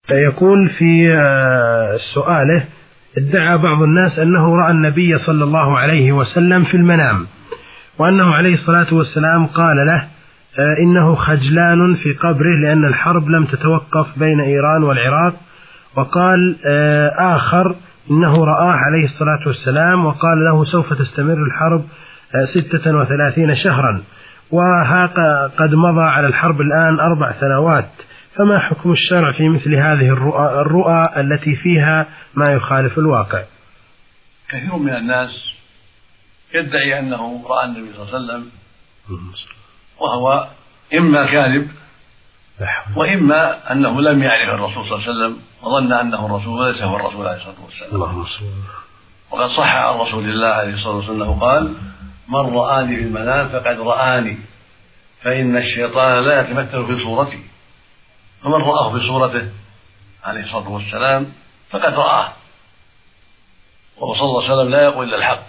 يقول في سؤاله: ادعى بعض الناس أنه رأى النبي صلى الله عليه وسلم في المنام، وأنه عليه الصلاة والسلام قال له إنه خجلان في قبره لأن الحرب لم تتوقف بين إيران والعراق. وقال آخر إنه رآه عليه الصلاة والسلام وقال له سوف تستمر الحرب 36 شهرا، وقد مضى على الحرب الآن 4 سنوات. فما حكم الشرع في مثل هذه الرؤى التي فيها ما يخالف الواقع؟ كثير من الناس يدعي أنه رأى النبي صلى الله عليه وسلم، وهو إما كاذب وإما أنه لم يعرف الرسول صلى الله عليه وسلم وظن أنه الرسول وليس هو الرسول عليه الصلاة والسلام. وقد صح عن رسول الله عليه الصلاة والسلام أنه قال: من رآني في المنام فقد رآني، فإن الشيطان لا يتمثل في صورتي. فمن رآه في صورته عليه الصلاة والسلام فقد رآه، وصلى الله عليه وسلم لا يقول إلا الحق.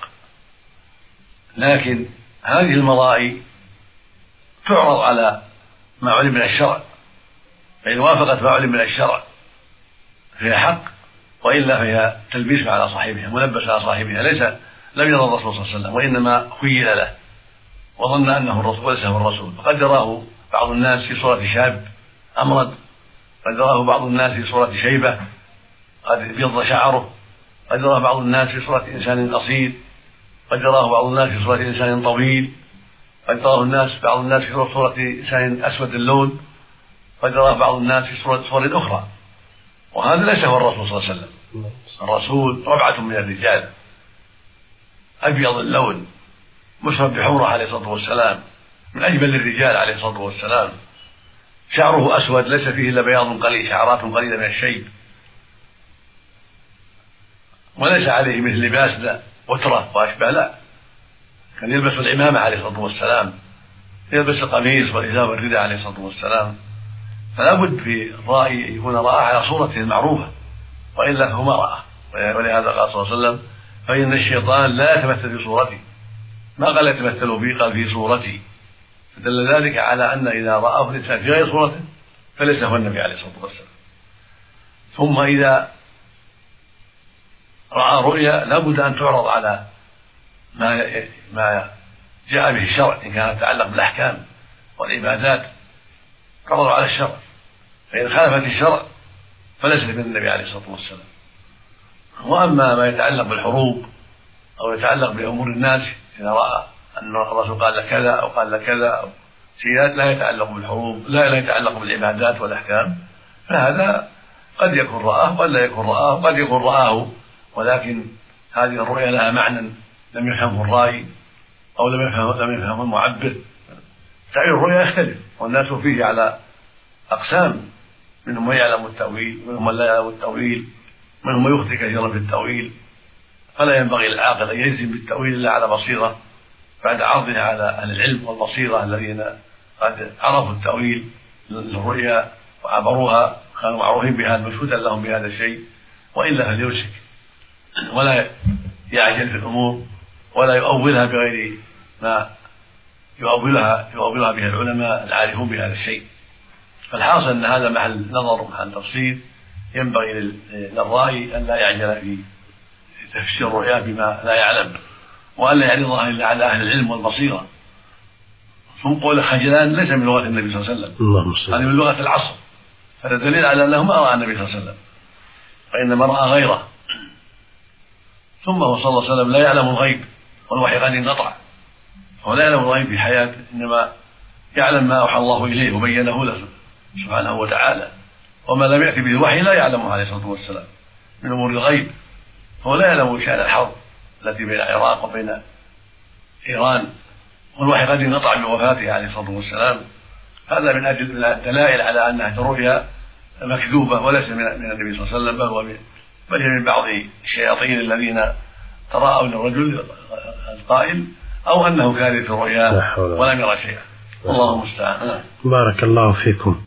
لكن هذه المرائي تعرض على ما علم من الشرع، فإن وافقت ما علم من الشرع فهي حق، وإلا فهي تلبيس على صاحبها، ملبس على صاحبها، لم يرى الرسول صلى الله عليه وسلم، وإنما خيل له وظن أنه الرسول وليس هو الرسول. فقد راه بعض الناس في صورة شاب أمرد، قد راه بعض الناس في صورة شيبة قد ابيض شعره، قد راه بعض الناس في صورة إنسان قصير، قد راه بعض الناس في صورة إنسان طويل، قد راه بعض الناس في صورة إنسان أسود اللون، قد راه بعض الناس في صور أخرى. وهذا ليس هو الرسول صلى الله عليه وسلم. الرسول ربعة من الرجال، أبيض اللون مشرب بحمرة عليه الصلاة والسلام، من أجمل الرجال عليه الصلاة والسلام، شعره أسود ليس فيه إلا بياض قليل، شعرات قليلة من الشيب، وليس عليه مثل لباس لا وترة وأشبه، لا، كان يلبس العمامة عليه الصلاة والسلام، يلبس القميص والإزار والرداء عليه الصلاة والسلام. فلا بد في الرأي أن يكون رأى على صورته المعروفة، وإلا فهو ما رأى. ولهذا قال صلى الله عليه وسلم: فإن الشيطان لا يتمثل في صورتي، ما قال يتمثل بي، قال في صورتي. فدل ذلك على أن إذا رآه الإنسان في غير صورته فليس هو النبي عليه الصلاة والسلام. ثم إذا رأى رؤيا لا بد أن تعرض على ما جاء به الشرع، إن كان يتعلق بالأحكام والعبادات تعرض على الشرع، فإن خالفت الشرع فليس من النبي عليه الصلاة والسلام. وأما ما يتعلق بالحروب أو يتعلق بأمور الناس، إذا رأى أن الرسول قال لك كذا أو قال لك كذا أو شيئات لا يتعلق بالحروب، لا يتعلق بالعبادات والأحكام، فهذا قد يكون رآه ولا يكون رآه، قد يكون رآه ولكن هذه الرؤيا لها معنى لم يفهمه الرائي أو لم يفهمه المعبر. تعبير الرؤيا يختلف، والناس فيه على أقسام، منهم من يعلم التأويل ومنهم من لا يعلم التأويل، منهم من يخطئ كثيرا في التأويل. فلا ينبغي للعاقل أن يجزم بالتأويل إلا على بصيرة بعد عرضها على أهل العلم والبصيرة الذين قد عرفوا التأويل للرؤيا وعبروها، كانوا معروفين بها، مشهودا لهم بهذا الشيء. وإلا فليمسك ولا يعجل في الأمور ولا يؤولها بغير ما يؤولها به العلماء العارفون بهذا الشيء. فالحاصل أن هذا محل نظر ومحل تفصيل، ينبغي للرائي أن لا يعجل في تفسير الرؤيا بما لا يعلم، وأن لا يعرضها إلا على أهل العلم والبصيرة. ثم قول خجلان ليس من لغة النبي صلى الله عليه وسلم، هذه من لغة العصر، هذا دليل على أنه ما رأى النبي صلى الله عليه وسلم، وإنما رأى غيره. ثم هو صلى الله عليه وسلم لا يعلم الغيب، والوحي قد انقطع، هو لا يعلم الغيب في حياته، إنما يعلم ما أوحى الله إليه وبينه له سبحانه وتعالى. وما لم يأتي به الوحي لا يعلمه عليه الصلاة والسلام من أمور الغيب. هو لا يعلم شأن الحرب التي بين العراق وبين إيران، والوحي قد انقطع بوفاته عليه الصلاة والسلام. هذا من أجل الدلائل على أنها رؤيا مكذوبة وليس من النبي صلى الله عليه وسلم، بل من بعض الشياطين الذين تراءوا للرجل القائل أو أنه كاذب في الرؤيا ولم يرى شيئا. الله المستعان. بارك الله فيكم.